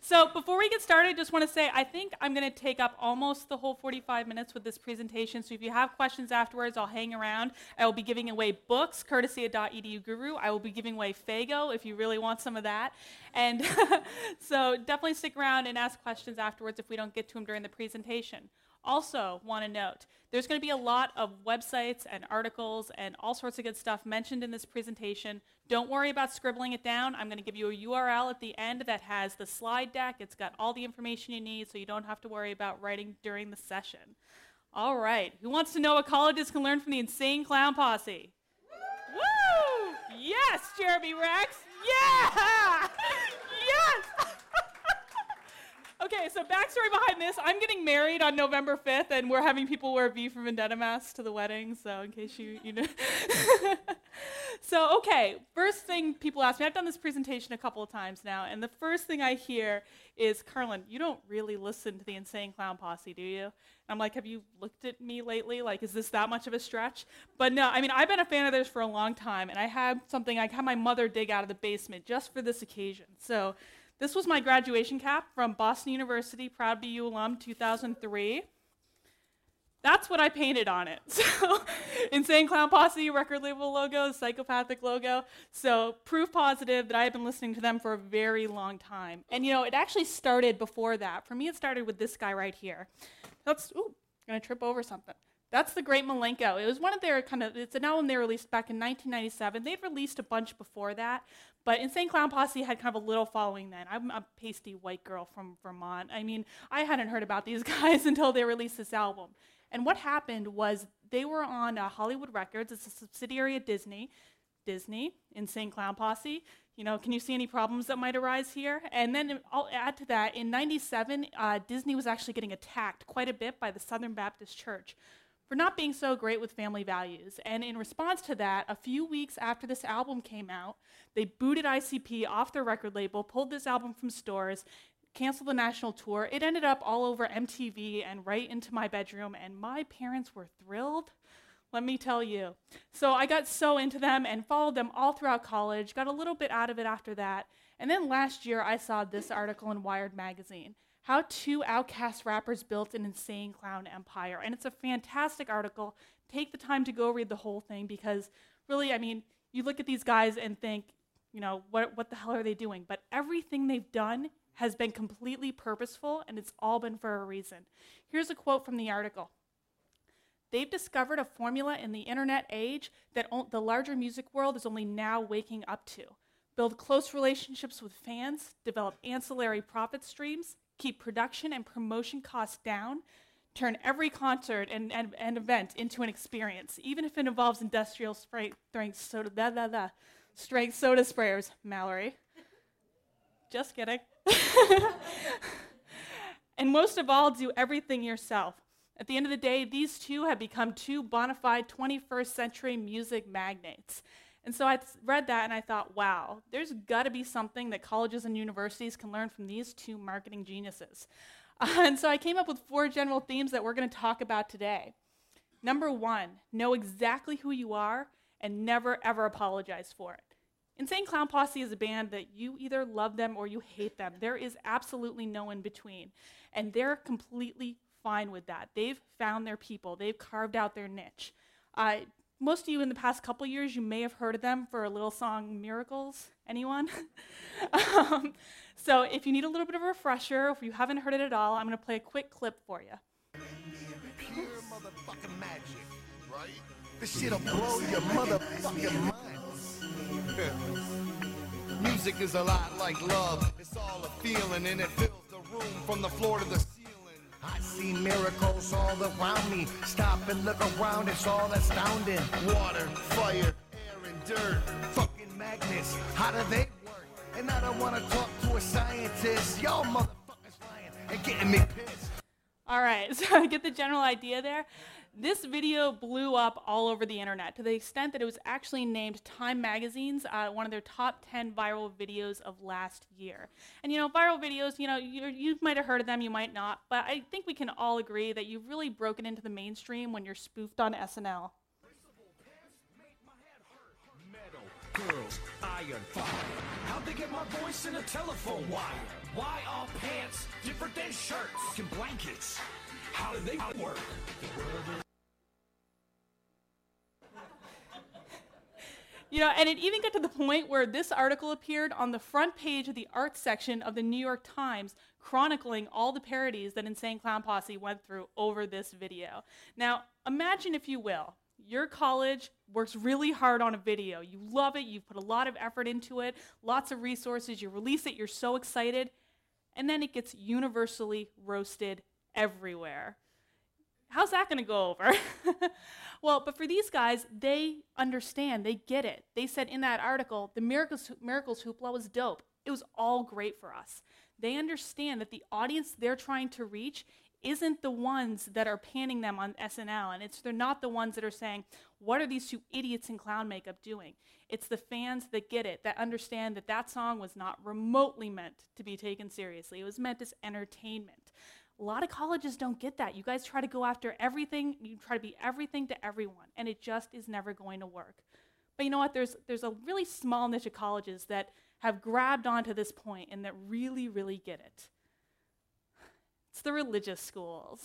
So before we get started, I just want to say I think I'm going to take up almost the whole 45 minutes with this presentation. So if you have questions afterwards, I'll hang around. I will be giving away books, courtesy of .edu Guru. I will be giving away Faygo if you really want some of that. And so definitely stick around and ask questions afterwards if we don't get to them during the presentation. Also want to note, there's going to be a lot of websites and articles and all sorts of good stuff mentioned in this presentation. Don't worry about scribbling it down. I'm going to give you a URL at the end that has the slide deck. It's got all the information you need, so you don't have to worry about writing during the session. All right, who wants to know what colleges can learn from the Insane Clown Posse? Woo! Yes, Jeremy Rex! Yeah! Yes! Okay, so backstory behind this, I'm getting married on November 5th, and we're having people wear V for Vendetta masks to the wedding, so in case you know. So, okay, first thing people ask me, I've done this presentation a couple of times now, and the first thing I hear is, Carlin, you don't really listen to the Insane Clown Posse, do you? And I'm like, have you looked at me lately? Like, is this that much of a stretch? But no, I mean, I've been a fan of theirs for a long time, and I had my mother dig out of the basement just for this occasion. So this was my graduation cap from Boston University, Proud BU alum, 2003. That's what I painted on it. So, Insane Clown Posse, record label logo, psychopathic logo. So, proof positive that I have been listening to them for a very long time. And you know, it actually started before that. For me, it started with this guy right here. Gonna trip over something. That's The Great Milenko. It was one of their it's an album they released back in 1997. They'd released a bunch before that, but Insane Clown Posse had kind of a little following then. I'm a pasty white girl from Vermont. I mean, I hadn't heard about these guys until they released this album. And what happened was they were on Hollywood Records. It's a subsidiary of Disney. Disney, Insane Clown Posse. You know, can you see any problems that might arise here? And then I'll add to that, in 97, Disney was actually getting attacked quite a bit by the Southern Baptist Church for not being so great with family values. And in response to that, a few weeks after this album came out, they booted ICP off their record label, pulled this album from stores, canceled the national tour. It ended up all over MTV and right into my bedroom, and my parents were thrilled, let me tell you. So I got so into them and followed them all throughout college, got a little bit out of it after that, and then last year I saw this article in Wired magazine, How Two Outcast Rappers Built an Insane Clown Empire. And it's a fantastic article. Take the time to go read the whole thing because really, I mean, you look at these guys and think, you know, what the hell are they doing? But everything they've done has been completely purposeful, and it's all been for a reason. Here's a quote from the article. They've discovered a formula in the internet age that the larger music world is only now waking up to. Build close relationships with fans, develop ancillary profit streams, keep production and promotion costs down, turn every concert and event into an experience, even if it involves industrial strength soda sprayers, Mallory. Just kidding. And most of all, do everything yourself. At the end of the day, these two have become two bona fide 21st century music magnates. And so I read that and I thought, wow, there's got to be something that colleges and universities can learn from these two marketing geniuses. And so I came up with 4 general themes that we're going to talk about today. Number 1, know exactly who you are and never, ever apologize for it. Insane Clown Posse is a band that you either love them or you hate them. There is absolutely no in between. And they're completely fine with that. They've found their people. They've carved out their niche. Most of you in the past couple years, you may have heard of them for a little song, Miracles. Anyone? So if you need a little bit of a refresher, if you haven't heard it at all, I'm going to play a quick clip for you. Pure motherfucking magic, right? This shit'll blow your motherfucking mind. Music is a lot like love. It's all a feeling and it fills the room from the floor to the ceiling. I see miracles all around me. Stop and look around, it's all astounding. Water, fire, air, and dirt. Fucking magnets, how do they work? And I don't want to talk to a scientist. Y'all motherfuckers lying and getting me pissed. All right, so I get the general idea there. This video blew up all over the internet to the extent that it was actually named Time Magazine's one of their top 10 viral videos of last year. And you know, viral videos, you know, you might have heard of them, you might not, but I think we can all agree that you've really broken into the mainstream when you're spoofed on SNL. Metal, girls, iron, fire. How'd they get my voice in a telephone wire? Why are different than shirts and blankets. How do they work? You know, and it even got to the point where this article appeared on the front page of the arts section of the New York Times, chronicling all the parodies that Insane Clown Posse went through over this video. Now, imagine, if you will, your college works really hard on a video. You love it, you put a lot of effort into it, lots of resources, you release it, you're so excited, and then it gets universally roasted everywhere. How's that going to go over? Well, but for these guys, they understand, they get it. They said in that article, the Miracles hoopla was dope. It was all great for us. They understand that the audience they're trying to reach isn't the ones that are panning them on SNL, and they're not the ones that are saying, what are these two idiots in clown makeup doing? It's the fans that get it, that understand that that song was not remotely meant to be taken seriously. It was meant as entertainment. A lot of colleges don't get that. You guys try to go after everything, you try to be everything to everyone, and it just is never going to work. But you know what? There's a really small niche of colleges that have grabbed onto this point and that really, really get it. It's the religious schools.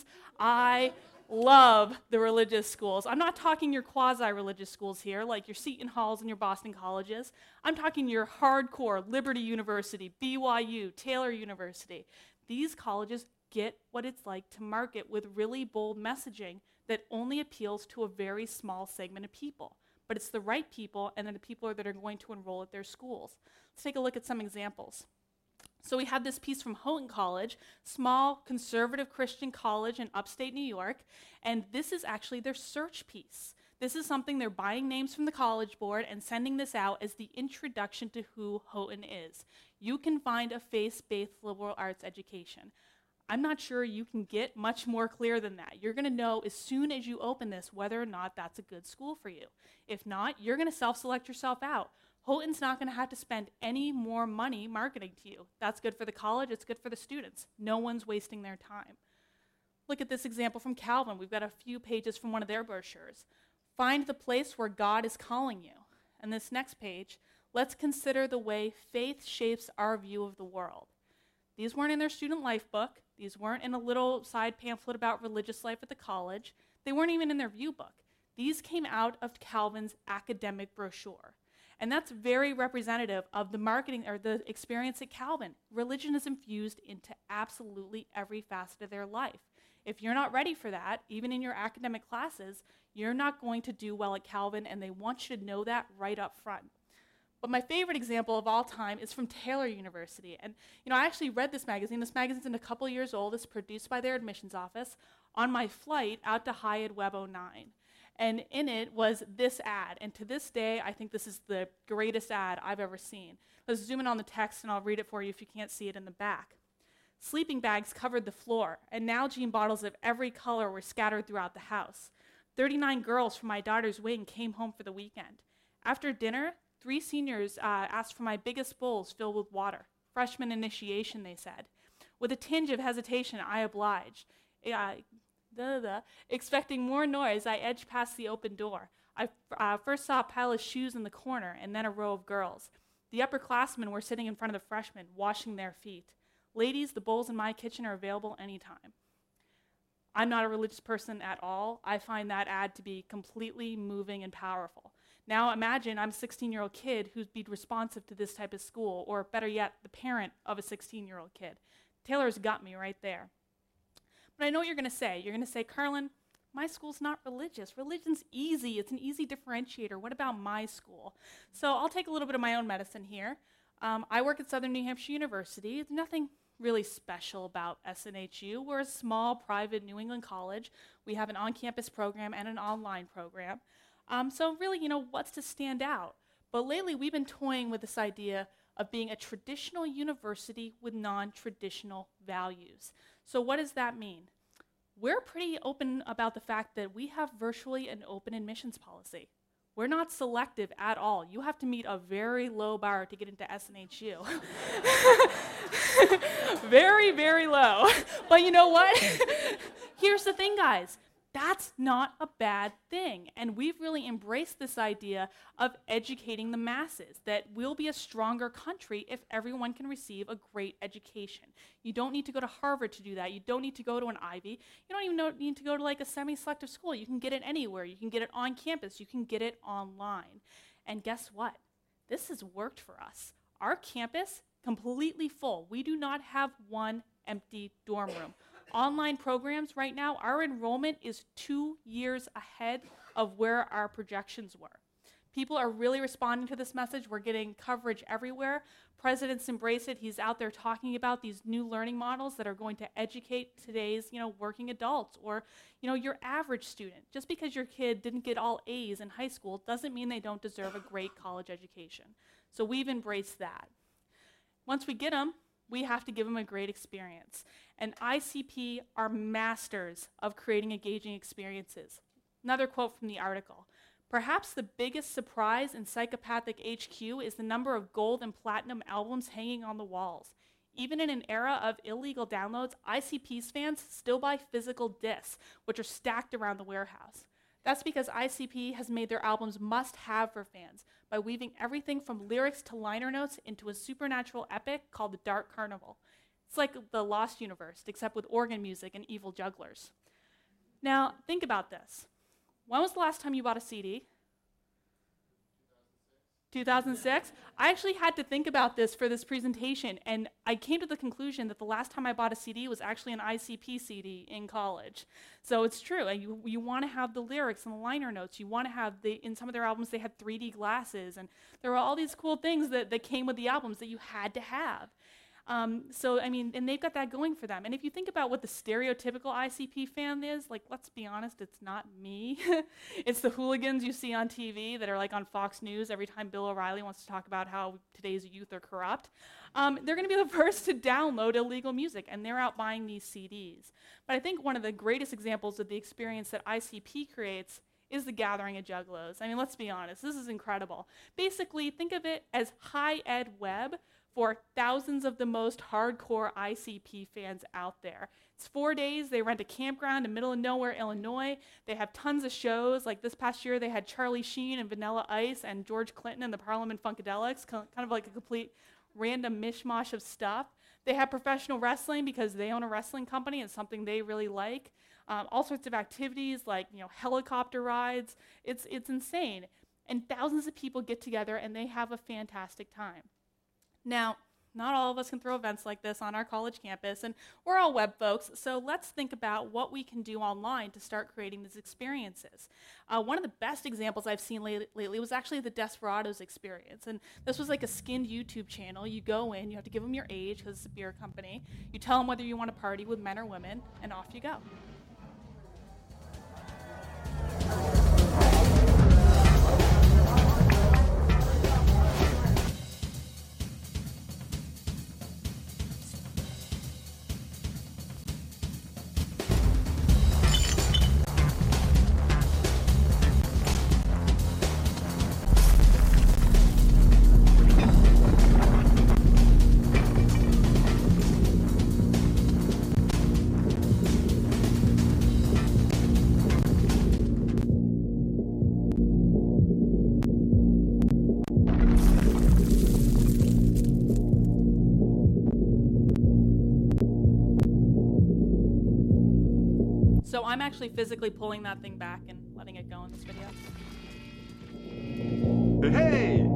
I love the religious schools. I'm not talking your quasi-religious schools here, like your Seton Halls and your Boston colleges. I'm talking your hardcore Liberty University, BYU, Taylor University. These colleges get what it's like to market with really bold messaging that only appeals to a very small segment of people. But it's the right people, and they're the people that are going to enroll at their schools. Let's take a look at some examples. So we have this piece from Houghton College, small conservative Christian college in upstate New York, and this is actually their search piece. This is something they're buying names from the College Board and sending this out as the introduction to who Houghton is. You can find a faith-based liberal arts education. I'm not sure you can get much more clear than that. You're going to know as soon as you open this whether or not that's a good school for you. If not, you're going to self-select yourself out. Houghton's not going to have to spend any more money marketing to you. That's good for the college, it's good for the students. No one's wasting their time. Look at this example from Calvin. We've got a few pages from one of their brochures. Find the place where God is calling you. And this next page, let's consider the way faith shapes our view of the world. These weren't in their student life book. These weren't in a little side pamphlet about religious life at the college. They weren't even in their view book. These came out of Calvin's academic brochure. And that's very representative of the marketing or the experience at Calvin. Religion is infused into absolutely every facet of their life. If you're not ready for that, even in your academic classes, you're not going to do well at Calvin, and they want you to know that right up front. But my favorite example of all time is from Taylor University. And I actually read this magazine. This magazine's a couple years old. It's produced by their admissions office on my flight out to Hyatt Web 09. And in it was this ad. And to this day, I think this is the greatest ad I've ever seen. Let's zoom in on the text, and I'll read it for you if you can't see it in the back. Sleeping bags covered the floor, and Nalgene bottles of every color were scattered throughout the house. 39 girls from my daughter's wing came home for the weekend. After dinner, 3 seniors asked for my biggest bowls filled with water. Freshman initiation, they said. With a tinge of hesitation, I obliged. Expecting more noise, I edged past the open door. I first saw a pile of shoes in the corner, and then a row of girls. The upperclassmen were sitting in front of the freshmen, washing their feet. Ladies, the bowls in my kitchen are available anytime. I'm not a religious person at all. I find that ad to be completely moving and powerful. Now imagine I'm a 16-year-old kid who'd be responsive to this type of school, or better yet, the parent of a 16-year-old kid. Taylor's got me right there. But I know what you're going to say. You're going to say, Carlin, my school's not religious. Religion's easy. It's an easy differentiator. What about my school? So I'll take a little bit of my own medicine here. I work at Southern New Hampshire University. There's nothing really special about SNHU. We're a small, private New England college. We have an on-campus program and an online program. So really, what's to stand out? But lately, we've been toying with this idea of being a traditional university with non-traditional values. So what does that mean? We're pretty open about the fact that we have virtually an open admissions policy. We're not selective at all. You have to meet a very low bar to get into SNHU. Very, very low. But you know what? Here's the thing, guys. That's not a bad thing. And we've really embraced this idea of educating the masses, that we'll be a stronger country if everyone can receive a great education. You don't need to go to Harvard to do that. You don't need to go to an Ivy. You don't even need to go to like a semi-selective school. You can get it anywhere. You can get it on campus. You can get it online. And guess what? This has worked for us. Our campus, completely full. We do not have one empty dorm room. Online programs right now, our enrollment is 2 years ahead of where our projections were. People are really responding to this message. We're getting coverage everywhere. President's embraced it. He's out there talking about these new learning models that are going to educate today's, working adults or, your average student. Just because your kid didn't get all A's in high school doesn't mean they don't deserve a great college education. So we've embraced that. Once we get them, we have to give them a great experience. And ICP are masters of creating engaging experiences. Another quote from the article. Perhaps the biggest surprise in Psychopathic HQ is the number of gold and platinum albums hanging on the walls. Even in an era of illegal downloads, ICP's fans still buy physical discs, which are stacked around the warehouse. That's because ICP has made their albums must-have for fans by weaving everything from lyrics to liner notes into a supernatural epic called The Dark Carnival. It's like the Lost Universe, except with organ music and evil jugglers. Now, think about this. When was the last time you bought a CD? 2006? I actually had to think about this for this presentation, and I came to the conclusion that the last time I bought a CD was actually an ICP CD in college. So it's true. You want to have the lyrics and the liner notes. You want to have, in some of their albums, they had 3D glasses, and there were all these cool things that came with the albums that you had to have. And they've got that going for them. And if you think about what the stereotypical ICP fan is, let's be honest, it's not me. It's the hooligans you see on TV that are on Fox News every time Bill O'Reilly wants to talk about how today's youth are corrupt. They're going to be the first to download illegal music, and they're out buying these CDs. But I think one of the greatest examples of the experience that ICP creates is the Gathering of Juggalos. Let's be honest, this is incredible. Basically, think of it as high ed web for thousands of the most hardcore ICP fans out there. It's 4 days. They rent a campground in the middle of nowhere, Illinois. They have tons of shows. Like this past year, they had Charlie Sheen and Vanilla Ice and George Clinton and the Parliament Funkadelics, kind of like a complete random mishmash of stuff. They have professional wrestling because they own a wrestling company. It's something they really like. All sorts of activities like helicopter rides. It's insane. And thousands of people get together and they have a fantastic time. Now, not all of us can throw events like this on our college campus, and we're all web folks, so let's think about what we can do online to start creating these experiences. One of the best examples I've seen lately was actually the Desperados experience, and this was like a skinned YouTube channel. You go in, you have to give them your age because it's a beer company, you tell them whether you want to party with men or women, and off you go. So I'm actually physically pulling that thing back and letting it go in this video. Hey!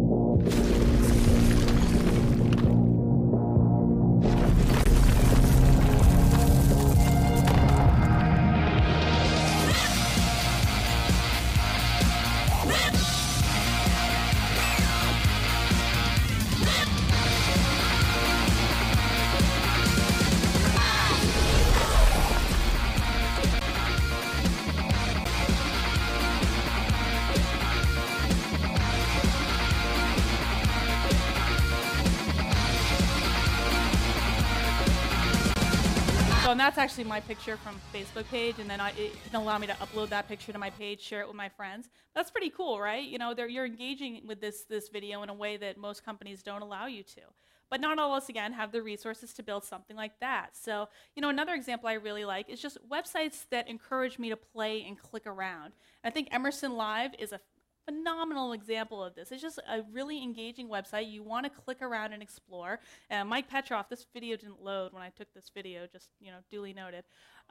And that's actually my picture from Facebook page, and then it can allow me to upload that picture to my page, share it with my friends. That's pretty cool, right? You're engaging with this video in a way that most companies don't allow you to. But not all of us, again, have the resources to build something like that. So, another example I really like is just websites that encourage me to play and click around. And I think Emerson Live is a phenomenal example of this. It's just a really engaging website. You want to click around and explore. Mike Petroff, this video didn't load when I took this video, just duly noted.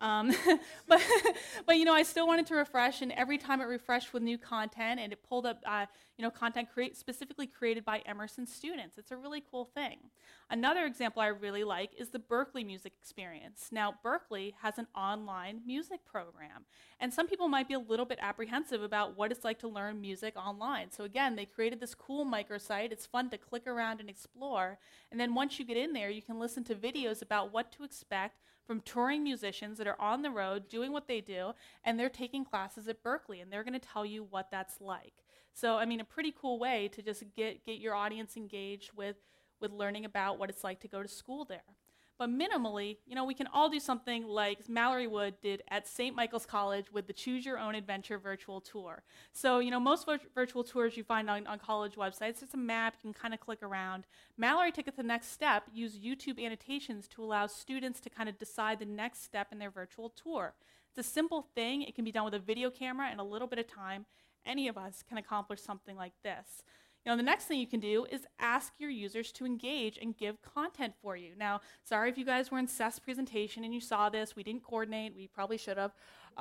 But I still wanted to refresh, and every time it refreshed with new content, and it pulled up content specifically created by Emerson students. It's a really cool thing. Another example I really like is the Berklee Music Experience. Now, Berklee has an online music program, and some people might be a little bit apprehensive about what it's like to learn music online. So again, they created this cool microsite. It's fun to click around and explore, and then once you get in there, you can listen to videos about what to expect from touring musicians that are on the road doing what they do, and they're taking classes at Berklee, and they're going to tell you what that's like. So, a pretty cool way to just get your audience engaged with learning about what it's like to go to school there. But minimally, we can all do something like Mallory Wood did at St. Michael's College with the Choose Your Own Adventure virtual tour. So, most virtual tours you find on college websites, it's a map, you can kind of click around. Mallory took it to the next step, used YouTube annotations to allow students to kind of decide the next step in their virtual tour. It's a simple thing. It can be done with a video camera and a little bit of time. Any of us can accomplish something like this. The next thing you can do is ask your users to engage and give content for you. Now, sorry if you guys were in Seth's presentation and you saw this. We didn't coordinate. We probably should have.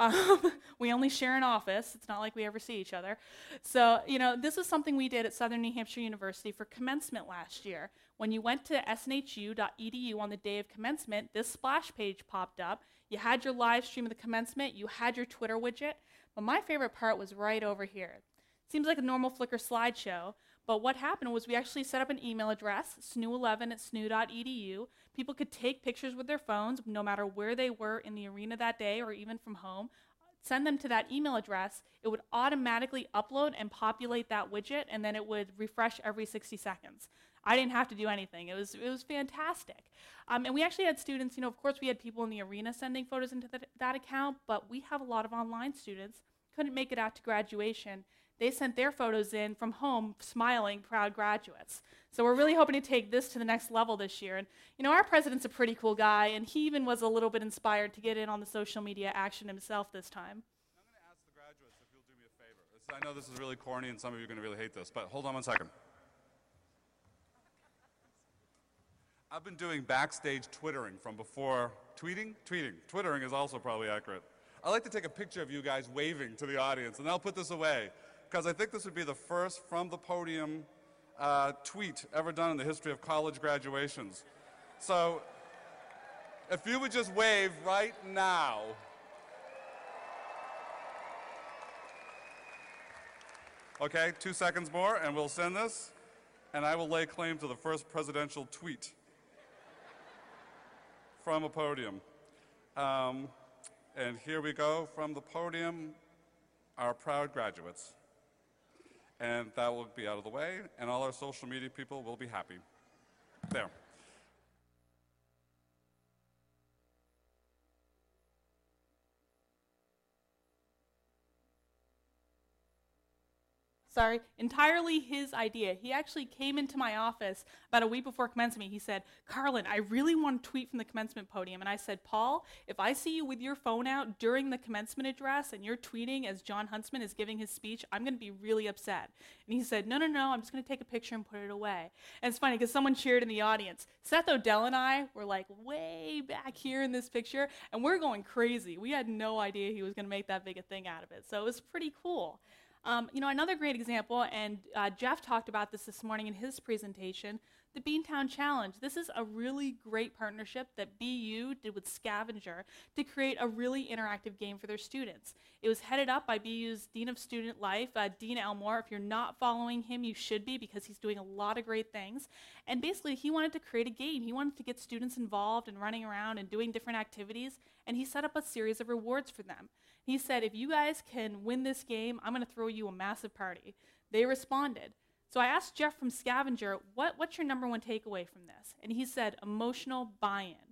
We only share an office. It's not like we ever see each other. So, this is something we did at Southern New Hampshire University for commencement last year. When you went to snhu.edu on the day of commencement, this splash page popped up. You had your live stream of the commencement. You had your Twitter widget. But my favorite part was right over here. Seems like a normal Flickr slideshow, but what happened was we actually set up an email address, snu11@snu.edu. People could take pictures with their phones, no matter where they were in the arena that day or even from home, send them to that email address. It would automatically upload and populate that widget, and then it would refresh every 60 seconds. I didn't have to do anything. It was fantastic. And we actually had students, of course we had people in the arena sending photos into that account, but we have a lot of online students, couldn't make it out to graduation. They sent their photos in from home, smiling, proud graduates. So we're really hoping to take this to the next level this year. And our president's a pretty cool guy, and he even was a little bit inspired to get in on the social media action himself this time. I'm going to ask the graduates if you'll do me a favor. I know this is really corny, and some of you are going to really hate this, but hold on one second. I've been doing backstage Twittering from before. Twittering is also probably accurate. I like to take a picture of you guys waving to the audience, and I'll put this away, because I think this would be the first from the podium tweet ever done in the history of college graduations. So if you would just wave right now. Okay, 2 seconds more, and we'll send this, and I will lay claim to the first presidential tweet from a podium. And here we go from the podium, our proud graduates. And that will be out of the way, and all our social media people will be happy. There. Sorry, entirely his idea. He actually came into my office about a week before commencement. He said, Carlin, I really want to tweet from the commencement podium. And I said, Paul, if I see you with your phone out during the commencement address and you're tweeting as John Huntsman is giving his speech, I'm going to be really upset. And he said, no, I'm just going to take a picture and put it away. And it's funny because someone cheered in the audience. Seth Odell and I were like way back here in this picture, and we're going crazy. We had no idea he was going to make that big a thing out of it. So it was pretty cool. Another great example, and Jeff talked about this morning in his presentation, the Beantown Challenge. This is a really great partnership that BU did with Scavenger to create a really interactive game for their students. It was headed up by BU's Dean of Student Life, Dean Elmore. If you're not following him, you should be, because he's doing a lot of great things. And basically, he wanted to create a game. He wanted to get students involved and running around and doing different activities, and he set up a series of rewards for them. He said, if you guys can win this game, I'm going to throw you a massive party. They responded. So I asked Jeff from Scavenger, what's your number one takeaway from this? And he said, emotional buy-in.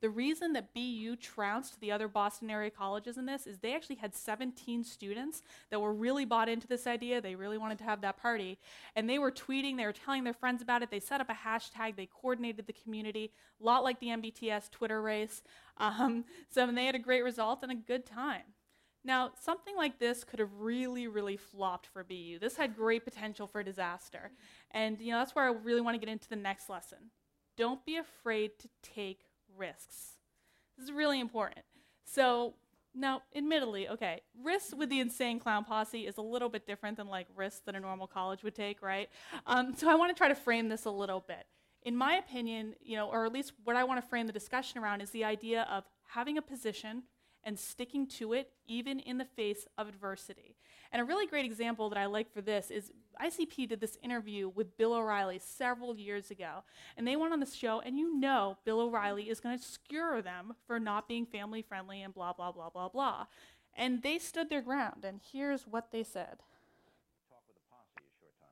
The reason that BU trounced the other Boston area colleges in this is they actually had 17 students that were really bought into this idea. They really wanted to have that party. And they were tweeting, they were telling their friends about it. They set up a hashtag, they coordinated the community, a lot like the MBTS Twitter race. So they had a great result and a good time. Now, something like this could have really, really flopped for BU. This had great potential for disaster. And that's where I really want to get into the next lesson. Don't be afraid to take risks. This is really important. So now, admittedly, okay, risks with the Insane Clown Posse is a little bit different than like risks that a normal college would take, right? So I want to try to frame this a little bit. In my opinion, or at least what I want to frame the discussion around is the idea of having a position and sticking to it even in the face of adversity. And a really great example that I like for this is ICP did this interview with Bill O'Reilly several years ago. And they went on the show, and Bill O'Reilly is going to skewer them for not being family friendly and blah, blah, blah, blah, blah. And they stood their ground, and here's what they said. Talked with the posse a short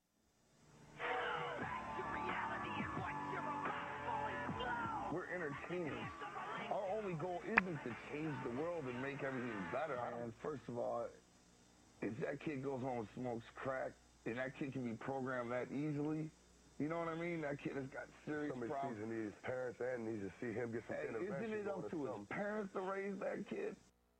time ago. We're entertainers. Our only goal isn't to change the world and make everything better. And first of all, if that kid goes home and smokes crack, and that kid can be programmed that easily, you know what I mean? That kid has got serious problems. Somebody sees his parents and needs to see him get some intervention. Isn't it up to his parents to raise that kid?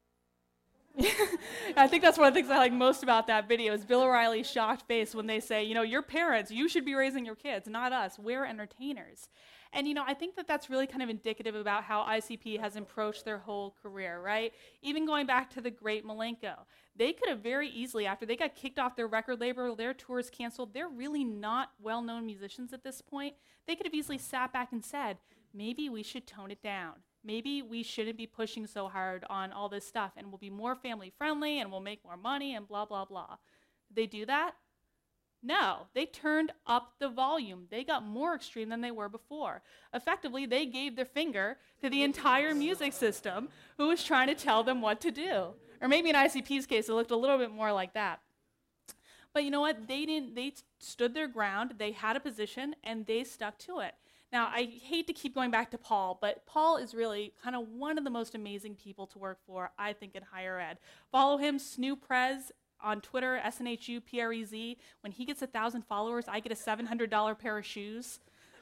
I think that's one of the things I like most about that video is Bill O'Reilly's shocked face when they say, your parents, you should be raising your kids, not us. We're entertainers. And, I think that that's really kind of indicative about how ICP has approached their whole career, right? Even going back to the great Malenko. They could have very easily, after they got kicked off their record label, their tours canceled, they're really not well-known musicians at this point. They could have easily sat back and said, maybe we should tone it down. Maybe we shouldn't be pushing so hard on all this stuff, and we'll be more family-friendly, and we'll make more money, and blah, blah, blah. Did they do that? No, they turned up the volume. They got more extreme than they were before. Effectively, they gave their finger to the entire music system who was trying to tell them what to do. Or maybe in ICP's case, it looked a little bit more like that. But you know what? They stood their ground, they had a position, and they stuck to it. Now, I hate to keep going back to Paul, but Paul is really kind of one of the most amazing people to work for, I think, in higher ed. Follow him, Snooprez, on Twitter, SNHUPREZ. When he gets 1,000 followers, I get a $700 pair of shoes.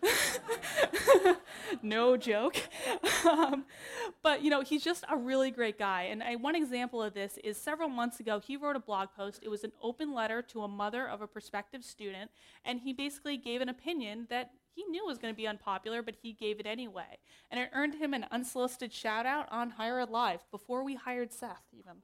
No joke. But, he's just a really great guy. And one example of this is several months ago, he wrote a blog post. It was an open letter to a mother of a prospective student, and he basically gave an opinion that he knew was going to be unpopular, but he gave it anyway. And it earned him an unsolicited shout-out on Higher Ed Live before we hired Seth, even.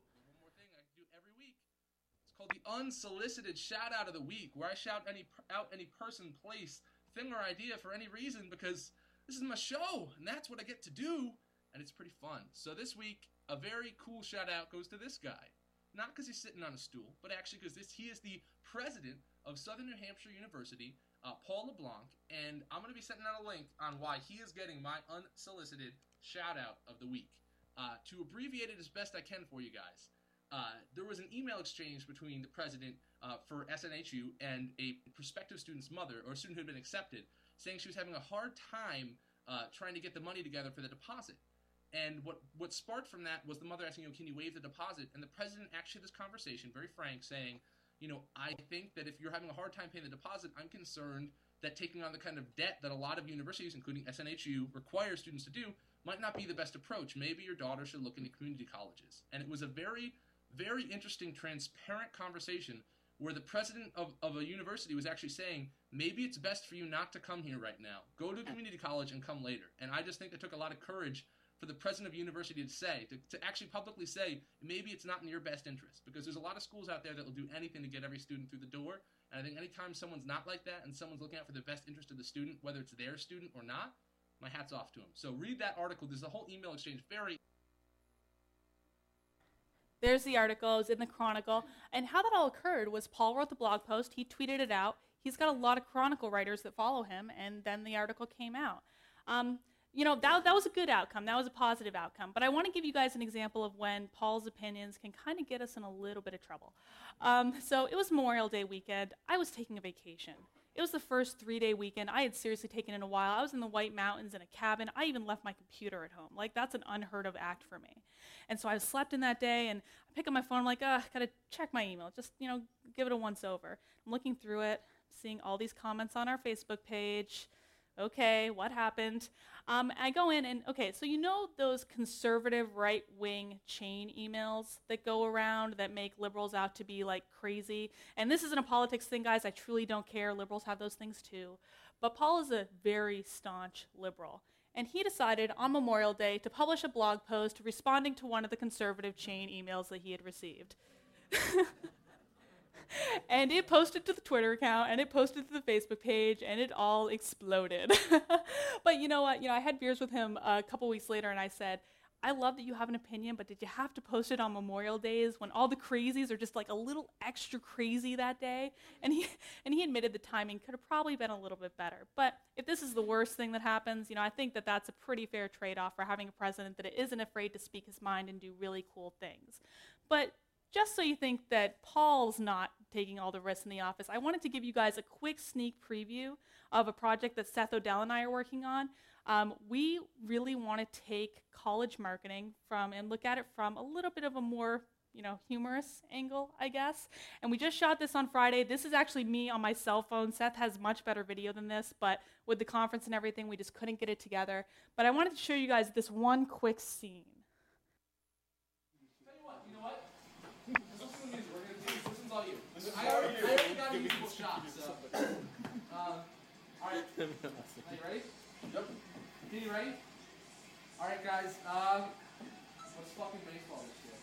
Called the Unsolicited Shout Out of the Week, where I shout out any person, place, thing, or idea for any reason because this is my show, and that's what I get to do, and it's pretty fun. So this week, a very cool shout out goes to this guy. Not because he's sitting on a stool, but actually because he is the president of Southern New Hampshire University, Paul LeBlanc, and I'm going to be sending out a link on why he is getting my unsolicited shout out of the week. To abbreviate it as best I can for you guys, there was an email exchange between the president for SNHU and a prospective student's mother, or a student who had been accepted, saying she was having a hard time trying to get the money together for the deposit. And what sparked from that was the mother asking, can you waive the deposit? And the president actually had this conversation, very frank, saying, I think that if you're having a hard time paying the deposit, I'm concerned that taking on the kind of debt that a lot of universities, including SNHU, require students to do might not be the best approach. Maybe your daughter should look into community colleges. And it was a very, very interesting, transparent conversation where the president of a university was actually saying, maybe it's best for you not to come here right now. Go to community college and come later. And I just think it took a lot of courage for the president of a university to say, to actually publicly say, maybe it's not in your best interest. Because there's a lot of schools out there that will do anything to get every student through the door. And I think anytime someone's not like that and someone's looking out for the best interest of the student, whether it's their student or not, my hat's off to them. So read that article. There's a whole email exchange. There's the article. It was in the Chronicle. And how that all occurred was Paul wrote the blog post. He tweeted it out. He's got a lot of Chronicle writers that follow him, and then the article came out. That was a good outcome. That was a positive outcome. But I want to give you guys an example of when Paul's opinions can kind of get us in a little bit of trouble. So it was Memorial Day weekend. I was taking a vacation. It was the first 3-day weekend I had seriously taken in a while. I was in the White Mountains in a cabin. I even left my computer at home. Like, that's an unheard of act for me. And so I slept in that day, and I pick up my phone. I'm like, gotta check my email. Just, give it a once over. I'm looking through it, seeing all these comments on our Facebook page. Okay, what happened? I go in and, okay, so those conservative right-wing chain emails that go around that make liberals out to be like crazy? And this isn't a politics thing, guys. I truly don't care. Liberals have those things too. But Paul is a very staunch liberal. And he decided on Memorial Day to publish a blog post responding to one of the conservative chain emails that he had received. And it posted to the Twitter account, and it posted to the Facebook page, and it all exploded. But you know what? I had beers with him a couple weeks later, and I said, I love that you have an opinion, but did you have to post it on Memorial Days when all the crazies are just like a little extra crazy that day? And he admitted the timing could have probably been a little bit better. But if this is the worst thing that happens, I think that that's a pretty fair trade-off for having a president that isn't afraid to speak his mind and do really cool things. But just so you think that Paul's not taking all the risks in the office, I wanted to give you guys a quick sneak preview of a project that Seth Odell and I are working on. We really want to take college marketing and look at it from a little bit of a more, humorous angle, I guess. And we just shot this on Friday. This is actually me on my cell phone. Seth has much better video than this, but with the conference and everything, we just couldn't get it together. But I wanted to show you guys this one quick scene. I already got a usable shot, so. All right. Are you ready? Yep. You ready? All right, guys. What's fucking baseball this year?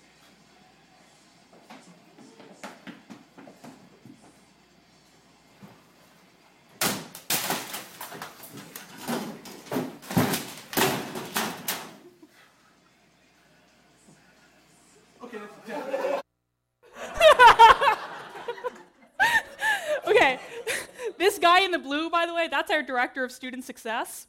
Okay, that's Okay, this guy in the blue, by the way, that's our director of student success.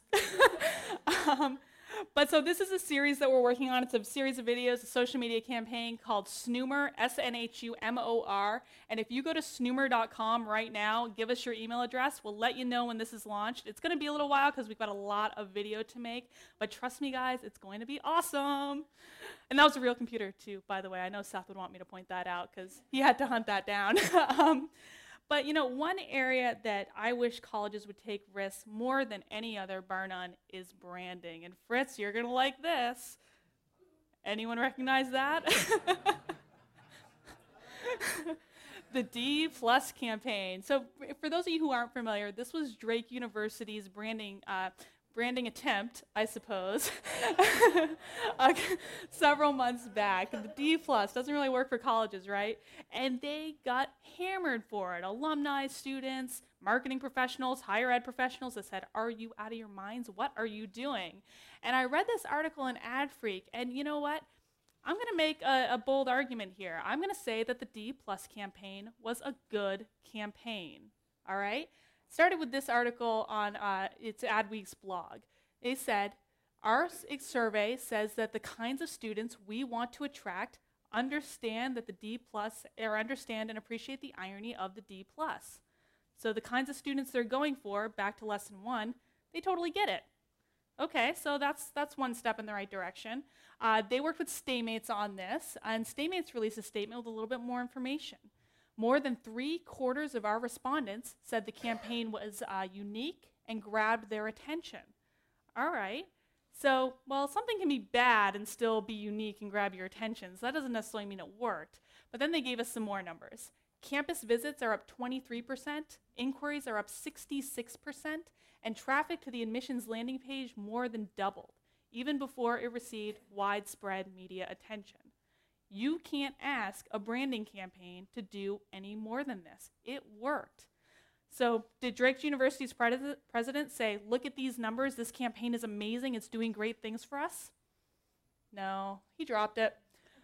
But so this is a series that we're working on. It's a series of videos, a social media campaign called Snoomer, SNHUMOR. And if you go to snoomer.com right now, give us your email address. We'll let you know when this is launched. It's going to be a little while because we've got a lot of video to make. But trust me, guys, it's going to be awesome. And that was a real computer, too, by the way. I know Seth would want me to point that out because he had to hunt that down. But, one area that I wish colleges would take risks more than any other, bar none, is branding. And Fritz, you're going to like this. Anyone recognize that? The D+ campaign. So for those of you who aren't familiar, this was Drake University's branding attempt, I suppose, several months back. The D+ doesn't really work for colleges, right? And they got hammered for it. Alumni, students, marketing professionals, higher ed professionals that said, are you out of your minds? What are you doing? And I read this article in AdFreak, and you know what? I'm going to make a bold argument here. I'm going to say that the D+ campaign was a good campaign, all right? Started with this article on it's Adweek's blog. They said, our survey says that the kinds of students we want to attract understand that the D+, or understand and appreciate the irony of the D+. So the kinds of students they're going for, back to lesson 1, they totally get it. Okay, so that's one step in the right direction. They worked with Staymates on this, and Staymates released a statement with a little bit more information. More than 3/4 of our respondents said the campaign was unique and grabbed their attention. All right. So, well, something can be bad and still be unique and grab your attention. So that doesn't necessarily mean it worked. But then they gave us some more numbers. Campus visits are up 23%, inquiries are up 66%, and traffic to the admissions landing page more than doubled, even before it received widespread media attention. You can't ask a branding campaign to do any more than this. It worked. So did Drake University's president say, look at these numbers, this campaign is amazing, it's doing great things for us? No, he dropped it.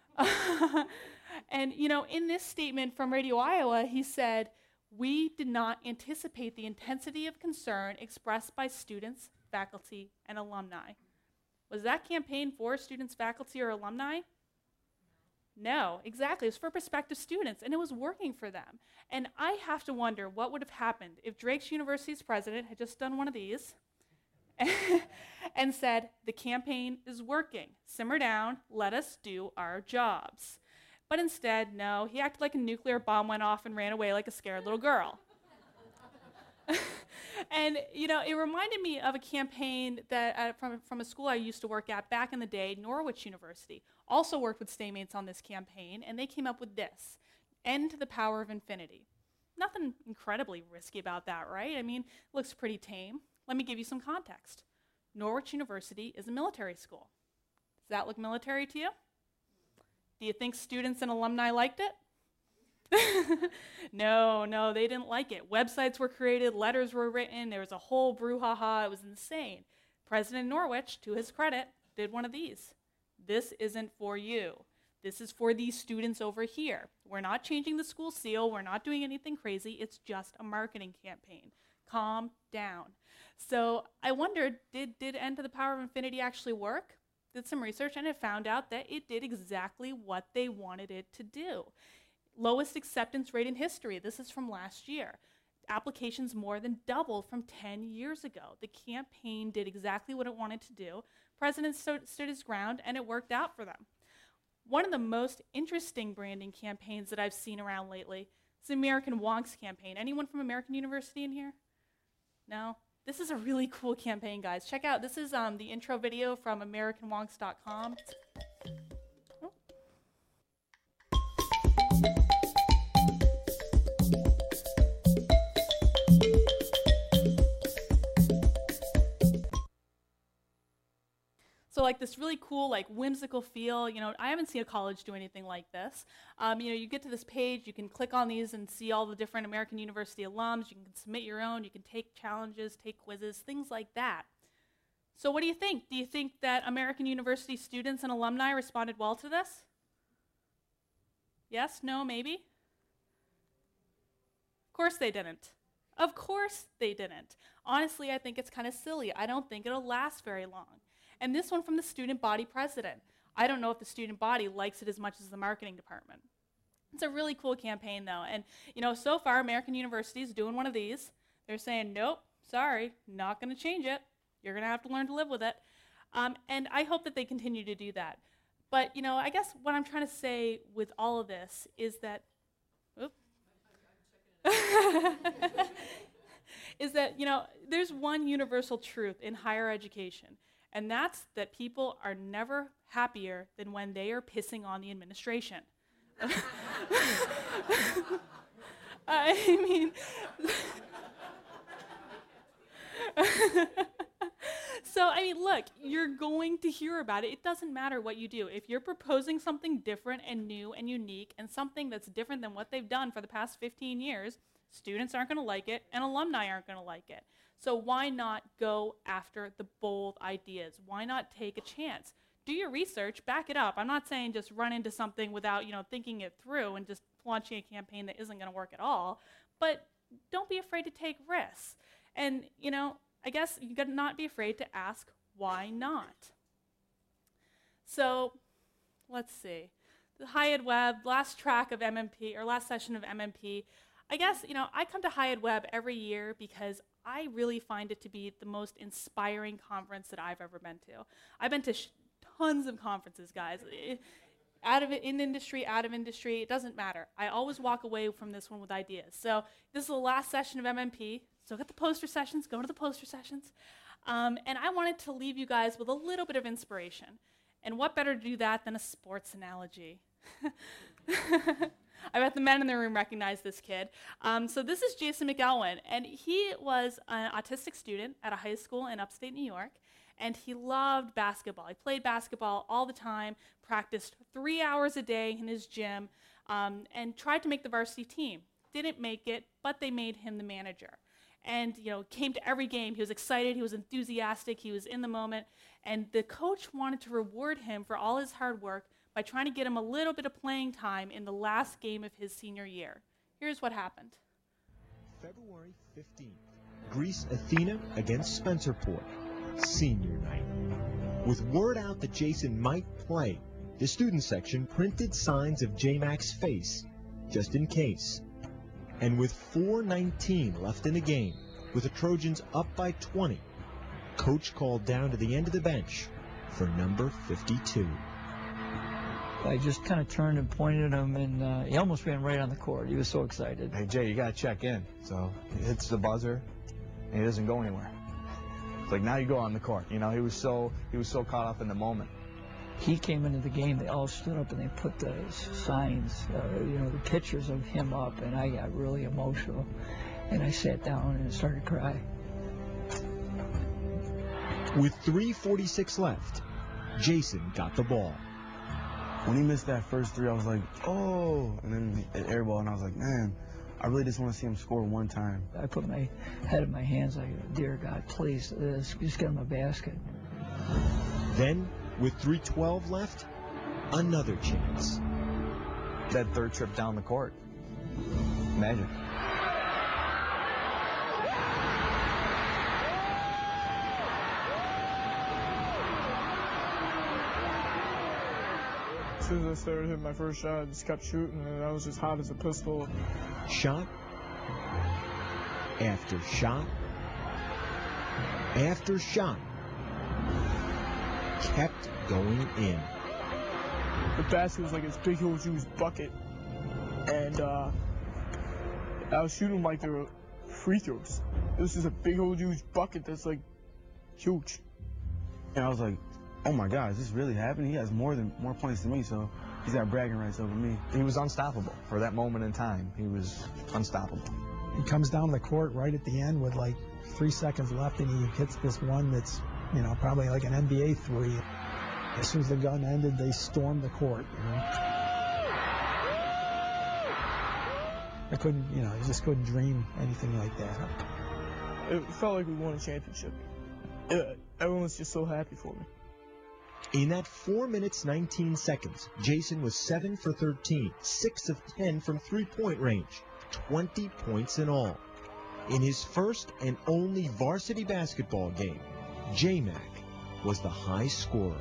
And, in this statement from Radio Iowa, he said, we did not anticipate the intensity of concern expressed by students, faculty, and alumni. Was that campaign for students, faculty, or alumni? No, exactly. It was for prospective students, and it was working for them. And I have to wonder what would have happened if Drake's University's president had just done one of these and said, the campaign is working. Simmer down. Let us do our jobs. But instead, no, he acted like a nuclear bomb went off and ran away like a scared little girl. And, you know, it reminded me of a campaign that from a school I used to work at back in the day, Norwich University. Also worked with Staymates on this campaign, and they came up with this: end to the power of infinity. Nothing incredibly risky about that, right? I mean, it looks pretty tame. Let me give you some context. Norwich University is a military school. Does that look military to you? Do you think students and alumni liked it? No, they didn't like it. Websites were created, letters were written, there was a whole brouhaha. It was insane. President Norwich, to his credit, did one of these. This isn't for you. This is for these students over here. We're not changing the school seal. We're not doing anything crazy. It's just a marketing campaign. Calm down. So I wondered, did End to the Power of Infinity actually work? Did some research, and it found out that it did exactly what they wanted it to do. Lowest acceptance rate in history. This is from last year. Applications more than doubled from 10 years ago. The campaign did exactly what it wanted to do. President stood his ground, and it worked out for them. One of the most interesting branding campaigns that I've seen around lately is the American Wonks campaign. Anyone from American University in here? No? This is a really cool campaign, guys. Check out, this is the intro video from AmericanWonks.com. So like this really cool, like whimsical feel. You know, I haven't seen a college do anything like this. You know, you get to this page, you can click on these and see all the different American University alums. You can submit your own. You can take challenges, take quizzes, things like that. So what do you think? Do you think that American University students and alumni responded well to this? Yes? No? Maybe? Of course they didn't. Of course they didn't. Honestly, I think it's kind of silly. I don't think it'll last very long. And this one from the student body president. I don't know if the student body likes it as much as the marketing department. It's a really cool campaign, though. And, you know, so far, American University is doing one of these. They're saying, nope, sorry, not going to change it. You're going to have to learn to live with it. And I hope that they continue to do that. But, you know, I guess what I'm trying to say with all of this is that, is that, you know, there's one universal truth in higher education. And that's that people are never happier than when they are pissing on the administration. I mean, so, I mean, look, you're going to hear about it. It doesn't matter what you do. If you're proposing something different and new and unique and something that's different than what they've done for the past 15 years, students aren't going to like it and alumni aren't going to like it. So why not go after the bold ideas? Why not take a chance? Do your research, back it up. I'm not saying just run into something without, you know, thinking it through and just launching a campaign that isn't going to work at all. But don't be afraid to take risks. And, you know, I guess you got to not be afraid to ask why not. So let's see. The High-Ed Web, last track of MMP, or last session of MMP. I guess, you know, I come to High-Ed Web every year because I really find it to be the most inspiring conference that I've ever been to. I've been to tons of conferences, guys. In industry, out of industry, it doesn't matter. I always walk away from this one with ideas. So this is the last session of MMP. So get the poster sessions, go to the poster sessions. And I wanted to leave you guys with a little bit of inspiration. And what better to do that than a sports analogy? I bet the men in the room recognize this kid. So this is Jason McElwain, and he was an autistic student at a high school in upstate New York, and he loved basketball. He played basketball all the time, practiced 3 hours a day in his gym, and tried to make the varsity team. Didn't make it, but they made him the manager. And, you know, came to every game. He was excited, he was enthusiastic, he was in the moment, and the coach wanted to reward him for all his hard work by trying to get him a little bit of playing time in the last game of his senior year. Here's what happened. February 15th, Greece Athena against Spencerport, senior night. With word out that Jason might play, the student section printed signs of JMac's face, just in case. And with 4:19 left in the game, with the Trojans up by 20, Coach called down to the end of the bench for number 52. I just kind of turned and pointed at him, and he almost ran right on the court. He was so excited. Hey, Jay, you got to check in. So he hits the buzzer, and he doesn't go anywhere. It's like, now you go on the court. You know, he was so caught up in the moment. He came into the game, they all stood up and they put the signs, the pictures of him up, and I got really emotional. And I sat down and started to cry. With 3:46 left, Jason got the ball. When he missed that first three, I was like, oh, and then an air ball, and I was like, man, I really just want to see him score one time. I put my head in my hands like, dear God, please, just get him a basket. Then, with 3:12 left, another chance. That third trip down the court. Magic. As soon as I started hitting my first shot, I just kept shooting, and I was just hot as a pistol. Shot after shot after shot kept going in. The basket was like this big, huge bucket, and I was shooting like they were free throws. It was just a big, huge bucket that's like huge. And I was like, oh my God, is this really happening? He has more points than me, so he's got bragging rights over me. He was unstoppable for that moment in time. He was unstoppable. He comes down the court right at the end with like 3 seconds left, and he hits this one that's, probably like an NBA three. As soon as the gun ended, they stormed the court. I couldn't, you just couldn't dream anything like that. It felt like we won a championship. Everyone was just so happy for me. In that 4 minutes, 19 seconds, Jason was 7 for 13, 6 of 10 from three-point range, 20 points in all. In his first and only varsity basketball game, JMac was the high scorer.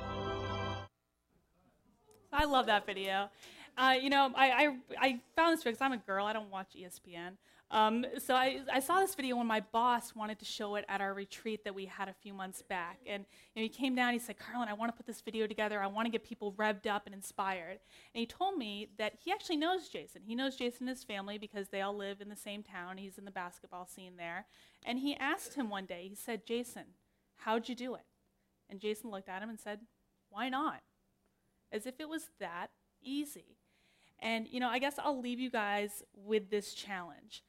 I love that video. I found this because I'm a girl. I don't watch ESPN. So I saw this video when my boss wanted to show it at our retreat that we had a few months back. And he came down, he said, Carlin, I want to put this video together. I want to get people revved up and inspired. And he told me that he actually knows Jason. He knows Jason and his family because they all live in the same town. He's in the basketball scene there. And he asked him one day, he said, Jason, how'd you do it? And Jason looked at him and said, why not? As if it was that easy. And, I guess I'll leave you guys with this challenge.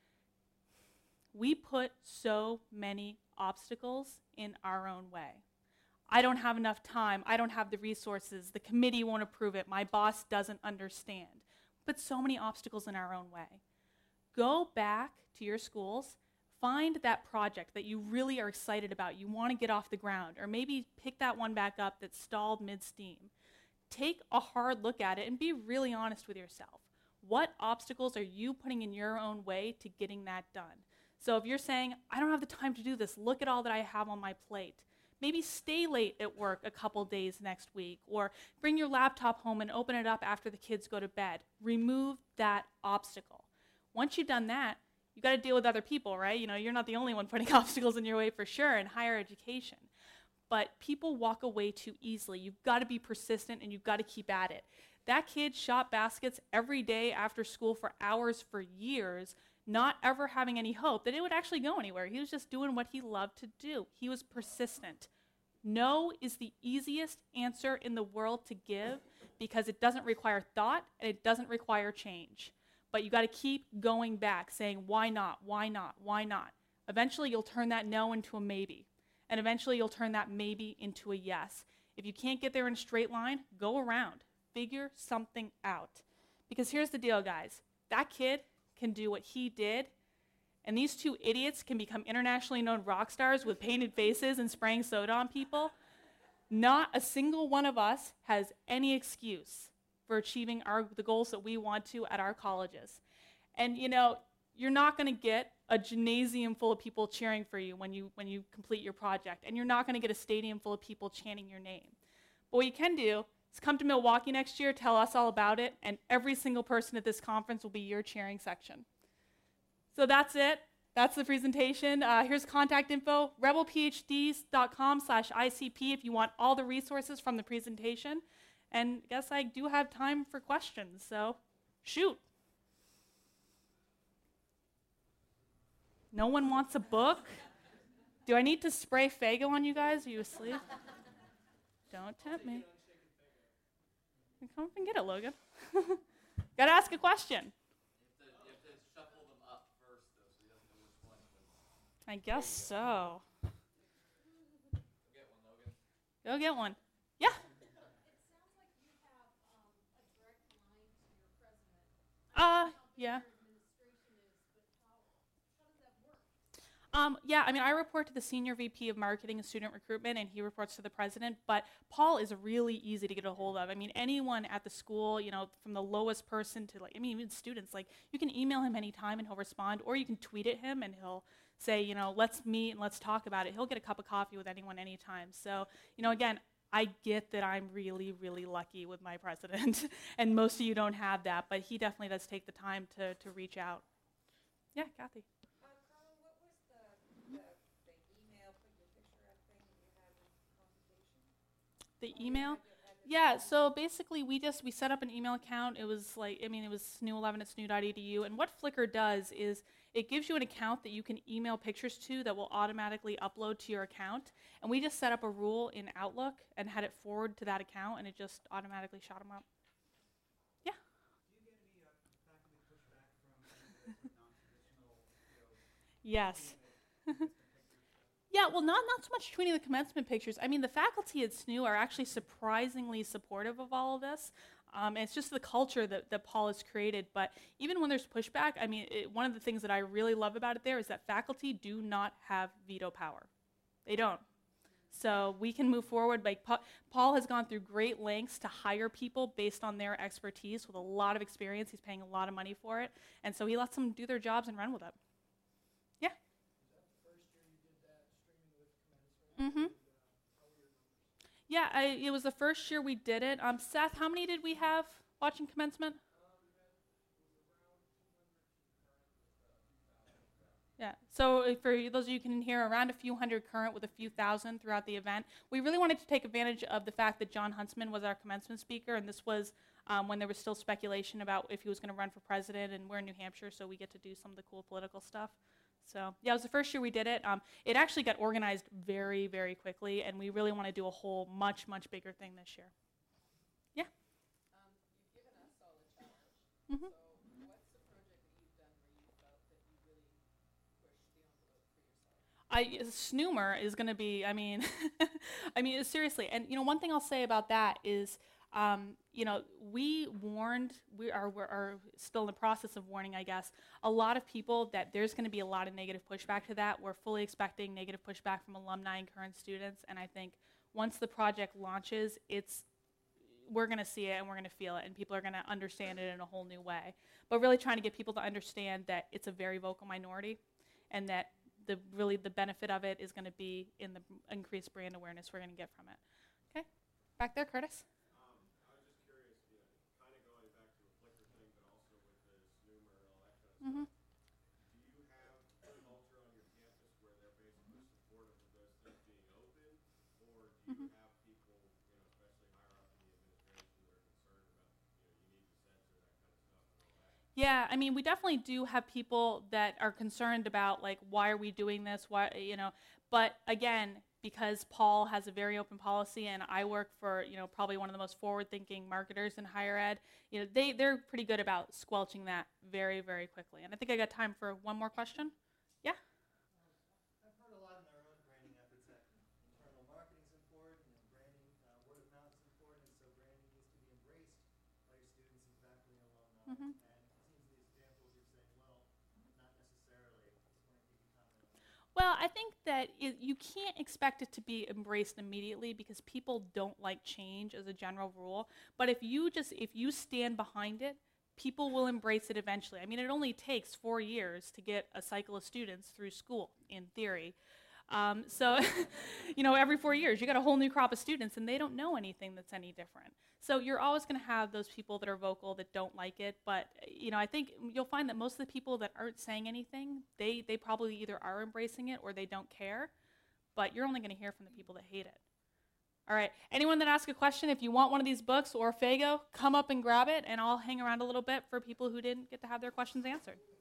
We put so many obstacles in our own way. I don't have enough time. I don't have the resources. The committee won't approve it. My boss doesn't understand. We put so many obstacles in our own way. Go back to your schools. Find that project that you really are excited about. You want to get off the ground. Or maybe pick that one back up that's stalled mid-steam. Take a hard look at it and be really honest with yourself. What obstacles are you putting in your own way to getting that done? So if you're saying, I don't have the time to do this, look at all that I have on my plate. Maybe stay late at work a couple days next week, or bring your laptop home and open it up after the kids go to bed. Remove that obstacle. Once you've done that, you got to deal with other people, right? You're not the only one putting obstacles in your way for sure in higher education. But people walk away too easily. You've got to be persistent and you've got to keep at it. That kid shot baskets every day after school for hours for years, not ever having any hope that it would actually go anywhere. He was just doing what he loved to do. He was persistent. No is the easiest answer in the world to give because it doesn't require thought and it doesn't require change. But you got to keep going back, saying, why not, why not, why not? Eventually you'll turn that no into a maybe. And eventually you'll turn that maybe into a yes. If you can't get there in a straight line, go around. Figure something out. Because here's the deal, guys. That kid can do what he did, and these two idiots can become internationally known rock stars with painted faces and spraying soda on people. Not a single one of us has any excuse for achieving the goals that we want to at our colleges. And you're not going to get a gymnasium full of people cheering for you when you complete your project, and you're not going to get a stadium full of people chanting your name. But what you can do So come to Milwaukee next year, tell us all about it, and every single person at this conference will be your cheering section. So that's it. That's the presentation. Here's contact info, rebelphds.com/ICP if you want all the resources from the presentation. And I guess I do have time for questions, so shoot. No one wants a book? Do I need to spray Faygo on you guys? Are you asleep? Don't tempt me. Come up and get it, Logan. Gotta ask a question. I guess so. Go get one. Yeah. Yeah. Yeah, I mean, I report to the Senior VP of Marketing and Student Recruitment, and he reports to the president, but Paul is really easy to get a hold of. I mean, anyone at the school, you know, from the lowest person to, like, I mean, even students, like, you can email him anytime and he'll respond, or you can tweet at him and he'll say, you know, let's meet and let's talk about it. He'll get a cup of coffee with anyone anytime. So, you know, again, I get that I'm really, really lucky with my president, and most of you don't have that, but he definitely does take the time to reach out. Yeah, Kathy. The email? Yeah, so basically we set up an email account. It was like, I mean, it was snu11@snu.edu, and what Flickr does is it gives you an account that you can email pictures to that will automatically upload to your account, and we just set up a rule in Outlook and had it forward to that account, and it just automatically shot them up. Yeah? Do you get any faculty pushback from non-traditional, yes. Yeah, well, not so much tweeting the commencement pictures. I mean, the faculty at SNU are actually surprisingly supportive of all of this. And it's just the culture that Paul has created. But even when there's pushback, I mean, one of the things that I really love about it there is that faculty do not have veto power. They don't. So we can move forward. Like Paul has gone through great lengths to hire people based on their expertise with a lot of experience. He's paying a lot of money for it. And so he lets them do their jobs and run with it. Yeah. Mm-hmm. Yeah, it was the first year we did it. Seth, how many did we have watching commencement? Yeah, so for those of you who can hear, around a few hundred current with a few thousand throughout the event. We really wanted to take advantage of the fact that John Huntsman was our commencement speaker, and this was when there was still speculation about if he was going to run for president, and we're in New Hampshire, so we get to do some of the cool political stuff. So yeah, it was the first year we did it. It actually got organized very, very quickly, and we really want to do a whole much, much bigger thing this year. Yeah? You've given us all a challenge. Mm-hmm. So what's the project that you've done where you felt that you really pushed the envelope for yourself? SNUMER is going to be, I mean, seriously. And, you know, one thing I'll say about that is, you know, we are still in the process of warning, I guess, a lot of people that there's going to be a lot of negative pushback to that. We're fully expecting negative pushback from alumni and current students, and I think once the project launches, we're going to see it and we're going to feel it, and people are going to understand it in a whole new way. But really trying to get people to understand that it's a very vocal minority, and that the benefit of it is going to be in the increased brand awareness we're going to get from it. Okay, back there, Curtis. Mm-hmm. Do you have a culture on your campus where they're basically supportive of those things being open, or do you have people, you know, especially higher up in the administration, that are concerned about, you know, you need to censor that kind of stuff and all that? Yeah, I mean, we definitely do have people that are concerned about, like, why are we doing this? Why, you know? But again, because Paul has a very open policy, and I work for, you know, probably one of the most forward-thinking marketers in higher ed, you know, they're pretty good about squelching that very, very quickly. And I think I got time for one more question. Yeah? I've heard a lot in our own branding efforts that internal marketing is important, and branding, word of mouth is important, and so branding needs to be embraced by your students and faculty and alumni. Mm-hmm. And it seems these examples you're saying, well, not necessarily. Just wondering if you can comment on that. Well, I think that you can't expect it to be embraced immediately because people don't like change as a general rule. But if you stand behind it, people will embrace it eventually. I mean, it only takes 4 years to get a cycle of students through school, in theory. So, every 4 years, you got a whole new crop of students, and they don't know anything that's any different. So you're always going to have those people that are vocal that don't like it. But, I think you'll find that most of the people that aren't saying anything, they probably either are embracing it or they don't care. But you're only going to hear from the people that hate it. All right, anyone that asks a question, if you want one of these books or Faygo, come up and grab it, and I'll hang around a little bit for people who didn't get to have their questions answered.